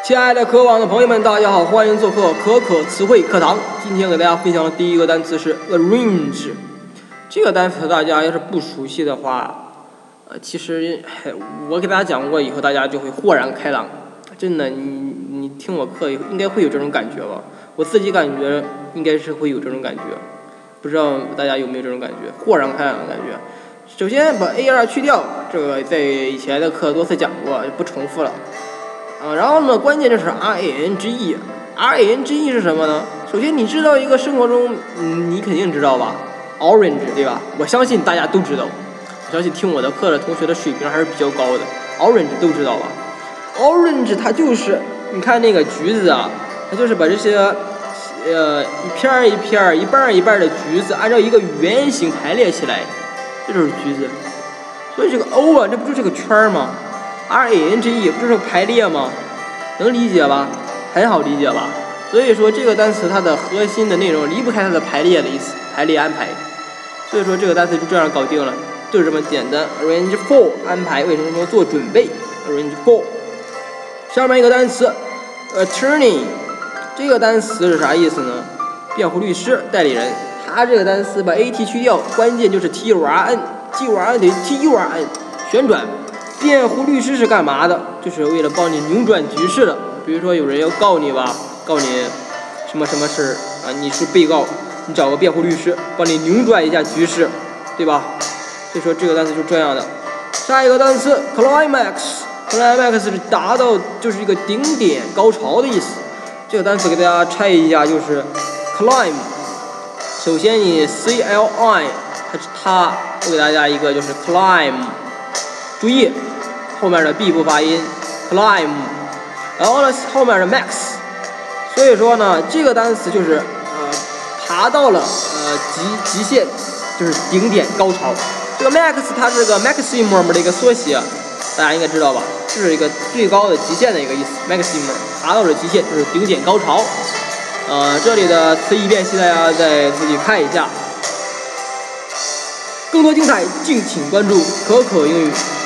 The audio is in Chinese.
亲爱的科网的朋友们，大家好，欢迎做客可可词汇课堂。今天给大家分享的第一个单词是 arrange。这个单词大家要是不熟悉的话，其实我给大家讲过以后，大家就会豁然开朗。真的，你听我课以后应该会有这种感觉吧？我自己感觉应该是会有这种感觉，不知道大家有没有这种感觉？豁然开朗的感觉。首先把 AR 去掉，这个在以前的课多次讲过，就不重复了。然后呢，关键就是 range。range 是什么呢？首先你知道一个生活中，你肯定知道吧 ？orange 对吧？我相信大家都知道。我相信听我的课的同学的水平还是比较高的。orange 都知道吧 ？orange 它就是你看那个橘子啊，它就是把这些一片一片、一半一半的橘子按照一个圆形排列起来，这就是橘子。所以这个 O 啊，这不就是个圈吗？range 不就是排列吗？能理解吧？很好理解吧？所以说这个单词它的核心的内容离不开它的排列的意思，排列安排。所以说这个单词就这样搞定了，就是这么简单。arrange for 安排，为什么说做准备 ？arrange for。下面一个单词 attorney， 这个单词是啥意思呢？辩护律师、代理人。它这个单词把 at 去掉，关键就是 turn，turn 得 turn 旋转。辩护律师是干嘛的？就是为了帮你扭转局势的。比如说有人要告你吧，告你什么什么事啊，你是被告，你找个辩护律师帮你扭转一下局势，对吧？所以说这个单词就是这样的。下一个单词 climax 是达到，就是一个顶点高潮的意思。这个单词给大家拆一下，就是 climb。首先你 cli， 它我给大家一个就是 climb。注意后面的 b 不发音 climb， 然后呢后面的 max， 所以说呢这个单词就是爬到了极限，就是顶点高潮。这个 max 它是个 maximum 的一个缩写，大家应该知道吧？这是一个最高的极限的一个意思 maximum， 爬到了极限就是顶点高潮。这里的词义辨析大家再自己看一下。更多精彩敬请关注可可英语。